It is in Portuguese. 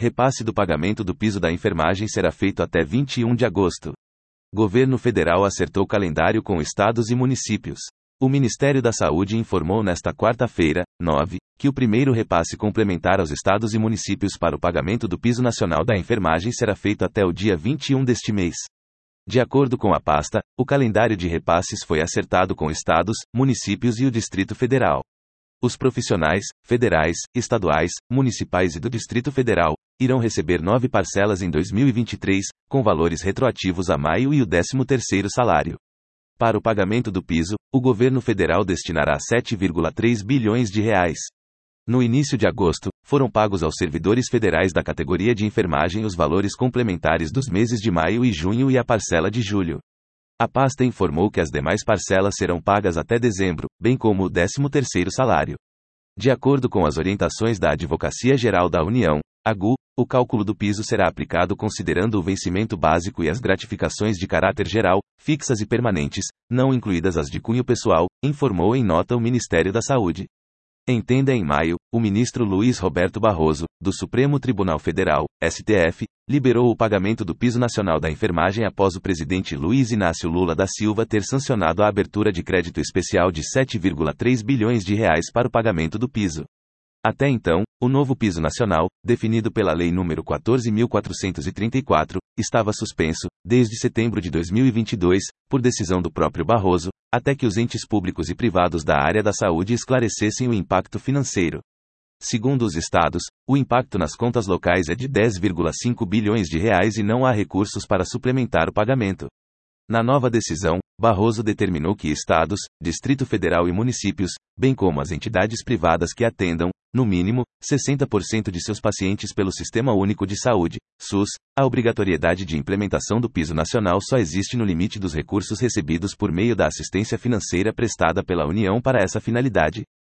Repasse do pagamento do piso da enfermagem será feito até 21 de agosto. Governo federal acertou calendário com estados e municípios. O Ministério da Saúde informou nesta quarta-feira, 9, que o primeiro repasse complementar aos estados e municípios para o pagamento do piso nacional da enfermagem será feito até o dia 21 deste mês. De acordo com a pasta, o calendário de repasses foi acertado com estados, municípios e o Distrito Federal. Os profissionais, federais, estaduais, municipais e do Distrito Federal, irão receber 9 parcelas em 2023, com valores retroativos a maio e o 13º salário. Para o pagamento do piso, o governo federal destinará 7,3 bilhões de reais. No início de agosto, foram pagos aos servidores federais da categoria de enfermagem os valores complementares dos meses de maio e junho e a parcela de julho. A pasta informou que as demais parcelas serão pagas até dezembro, bem como o 13º salário. De acordo com as orientações da Advocacia Geral da União, AGU, o cálculo do piso será aplicado considerando o vencimento básico e as gratificações de caráter geral, fixas e permanentes, não incluídas as de cunho pessoal, informou em nota o Ministério da Saúde. Entenda em maio, o ministro Luiz Roberto Barroso, do Supremo Tribunal Federal, STF, liberou o pagamento do piso nacional da enfermagem após o presidente Luiz Inácio Lula da Silva ter sancionado a abertura de crédito especial de 7,3 bilhões de reais para o pagamento do piso. Até então, o novo piso nacional, definido pela Lei nº 14.434, estava suspenso, desde setembro de 2022, por decisão do próprio Barroso, até que os entes públicos e privados da área da saúde esclarecessem o impacto financeiro. Segundo os estados, o impacto nas contas locais é de 10,5 bilhões de reais e não há recursos para suplementar o pagamento. Na nova decisão, Barroso determinou que estados, Distrito Federal e municípios, bem como as entidades privadas que atendam, no mínimo, 60% de seus pacientes pelo Sistema Único de Saúde, SUS, a obrigatoriedade de implementação do piso nacional só existe no limite dos recursos recebidos por meio da assistência financeira prestada pela União para essa finalidade.